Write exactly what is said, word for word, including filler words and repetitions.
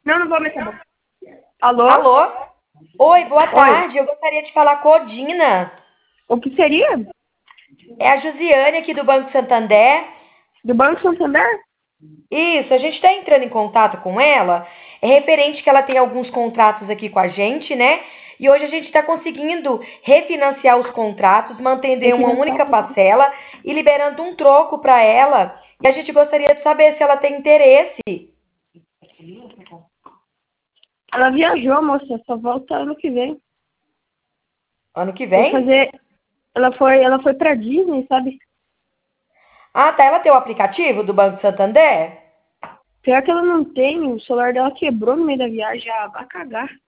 Não, não vou meter a boca. Alô? Alô? Oi, boa Oi. tarde. Eu gostaria de falar com a Odina. O que seria? É a Josiane aqui do Banco Santander. Do Banco Santander? Isso, a gente está entrando em contato com ela. É referente que ela tem alguns contratos aqui com a gente, né? E hoje a gente está conseguindo refinanciar os contratos, mantendo em uma única parcela e liberando um troco para ela. E a gente gostaria de saber se ela tem interesse. Ela viajou, moça. Só volta ano que vem. Ano que Foi vem? fazer... Ela foi, ela foi pra Disney, sabe? Ah, tá. Ela tem o aplicativo do Banco Santander? Pior que ela não tem. O celular dela quebrou no meio da viagem. Ah, vai cagar.